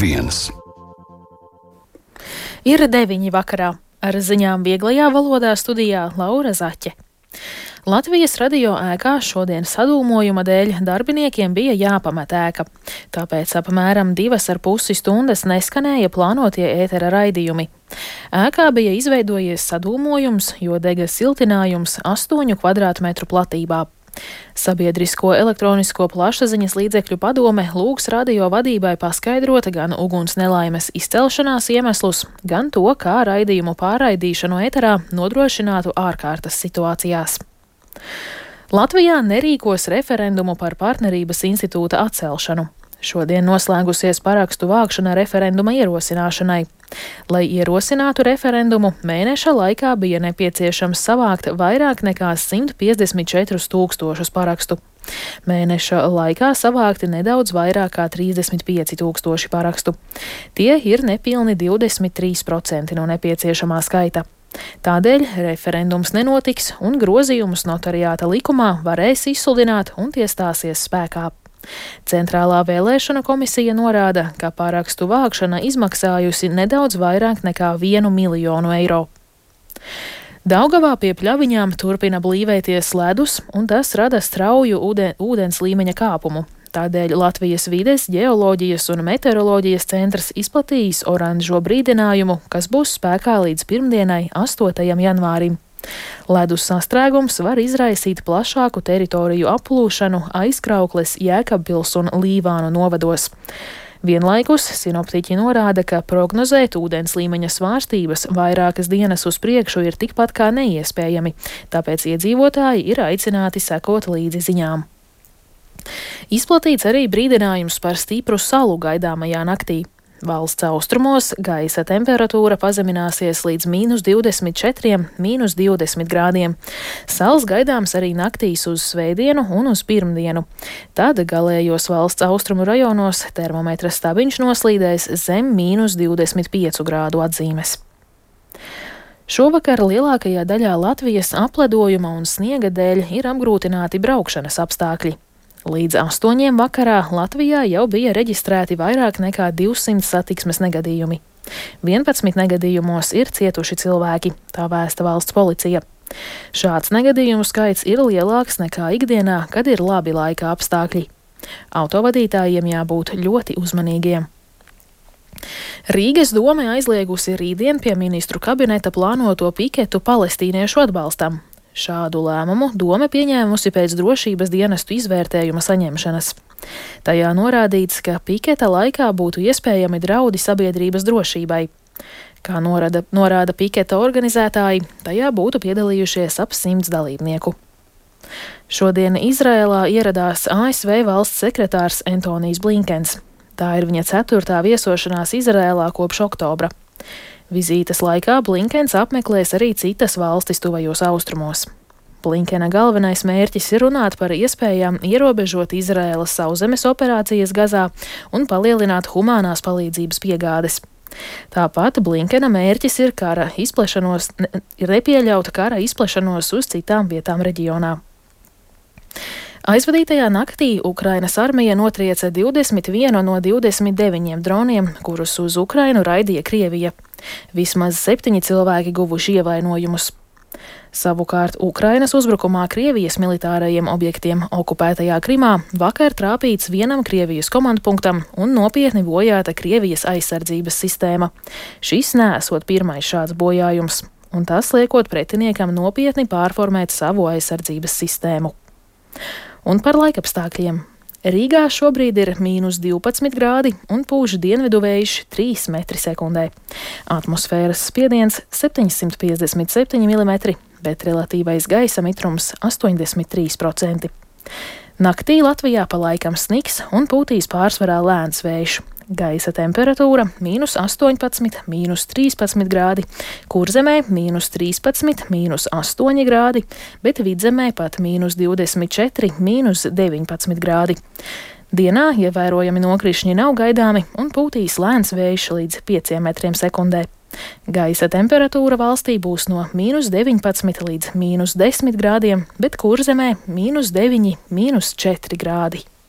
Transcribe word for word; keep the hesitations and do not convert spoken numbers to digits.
viens. Ir deviņi vakarā. Ar ziņām vieglajā valodā studijā Laura Zaķe. Latvijas radio ēkā šodien sadūmojuma dēļ darbiniekiem bija jāpamet ēka. Tāpēc apmēram divas ar pusi stundas neskanēja plānotie ētera raidījumi. Ēkā bija izveidojies sadūmojums, jo dega siltinājums astoņu kvadrātmetru platībā. Sabiedrisko elektronisko plašsaziņas līdzekļu padome lūgs radio vadībai paskaidrot gan uguns nelaimes izcelšanās iemeslus, gan to, kā raidījumu pārraidīšanu ēterā nodrošinātu ārkārtas situācijās. Latvijā nerīkos referendumu par partnerības institūta atcelšanu. Šodien noslēgusies parakstu vākšana referenduma ierosināšanai. Lai ierosinātu referendumu, mēneša laikā bija nepieciešams savākt vairāk nekā simt piecdesmit četrus tūkstošus parakstu. Mēneša laikā savākti nedaudz vairāk kā trīsdesmit pieci tūkstoši parakstu. Tie ir nepilni divdesmit trīs procenti no nepieciešamā skaita. Tādēļ referendums nenotiks un grozījumus notariāta likumā varēs izsludināt un tie stāsies spēkā. Centrālā vēlēšana komisija norāda, ka parakstu vākšana izmaksājusi nedaudz vairāk nekā vienu miljonu eiro. Daugavā pie pļaviņām turpina blīvēties ledus, un tas rada strauju ūden, ūdens līmeņa kāpumu. Tādēļ Latvijas vides, ģeoloģijas un meteoroloģijas centrs izplatījis oranžo brīdinājumu, kas būs spēkā līdz pirmdienai, astotajam janvārim. Ledus sastrēgums var izraisīt plašāku teritoriju aplūšanu Aizkraukles, Jēkabpils un Līvānu novados. Vienlaikus sinoptiķi norāda, ka prognozēt ūdens līmeņa svārstības vairākas dienas uz priekšu ir tikpat kā neiespējami, tāpēc iedzīvotāji ir aicināti sekot līdzi ziņām. Izplatīts arī brīdinājums par stipru salu gaidāmajā naktī. Valsts austrumos gaisa temperatūra pazemināsies līdz mīnus divdesmit četriem, mīnus divdesmit grādiem. Sals gaidāms arī naktīs uz svētdienu un uz pirmdienu. Tad galējos valsts austrumu rajonos termometra stabiņš noslīdēs zem mīnus divdesmit piecu grādu atzīmes. Šovakar lielākajā daļā Latvijas apledojuma un sniega dēļ ir apgrūtināti braukšanas apstākļi. Līdz astoņiem vakarā Latvijā jau bija reģistrēti vairāk nekā divsimt satiksmes negadījumi. vienpadsmit negadījumos ir cietuši cilvēki, tā vēsta valsts policija. Šāds negadījumu skaits ir lielāks nekā ikdienā, kad ir labi laika apstākļi. Autovadītājiem jābūt ļoti uzmanīgiem. Rīgas dome aizliegusi rītdien pie ministru kabineta plānoto piketu palestīniešu atbalstam. Šādu lēmumu dome pieņēmusi pēc drošības dienestu izvērtējuma saņemšanas. Tajā norādīts, ka piketa laikā būtu iespējami draudi sabiedrības drošībai. Kā norada, norāda piketa organizētāji, tajā būtu piedalījušies ap simts dalībnieku. Šodien Izrēlā ieradās A S V valsts sekretārs Antonijs Blinkens. Tā ir viņa ceturtā viesošanās Izrēlā kopš oktobra. Vizītes laikā Blinkens apmeklēs arī citas valstis tuvajos austrumos. Blinkena galvenais mērķis ir runāt par iespējām ierobežot Izraēlas sauszemes operācijas Gazā un palielināt humānās palīdzības piegādes. Tāpat Blinkena mērķis ir kara izplešanos, ir nepieļaut kara izplešanos uz citām vietām reģionā. Aizvadītajā naktī Ukrainas armija notrieca divdesmit vienu no divdesmit deviņiem droniem, kurus uz Ukrainu raidīja Krievija. Vismaz septiņi cilvēki guvuši ievainojumus. Savukārt Ukrainas uzbrukumā Krievijas militārajiem objektiem okupētajā Krimā vakar trāpīts vienam Krievijas komandpunktam un nopietni bojāta Krievijas aizsardzības sistēma. Šis neesot pirmais šāds bojājums, un tas liekot pretiniekam nopietni pārformēt savu aizsardzības sistēmu. Un par laikapstākļiem. Rīgā šobrīd ir mīnus divpadsmit grādi un pūš dienvidu vējš trīs metri sekundē. Atmosfēras spiediens septiņsimt piecdesmit septiņi milimetri, bet relatīvais gaisa mitrums astoņdesmit trīs procenti. Naktī Latvijā pa laikam sniks un pūtīs pārsvarā lēns vējš. Gaisa temperatūra mīnus astoņpadsmit, mīnus trīspadsmit grādi, Kurzemē mīnus trīspadsmit, mīnus astoņi grādi, bet Vidzemē pat mīnus divdesmit četri, mīnus deviņpadsmit grādi. Dienā ievērojami nokrišņi nav gaidāmi un pūtīs lēns vējš līdz pieciem metriem sekundē. Gaisa temperatūra valstī būs no mīnus deviņpadsmit līdz mīnus desmit grādiem, bet Kurzemē mīnus deviņi, mīnus četri grādi.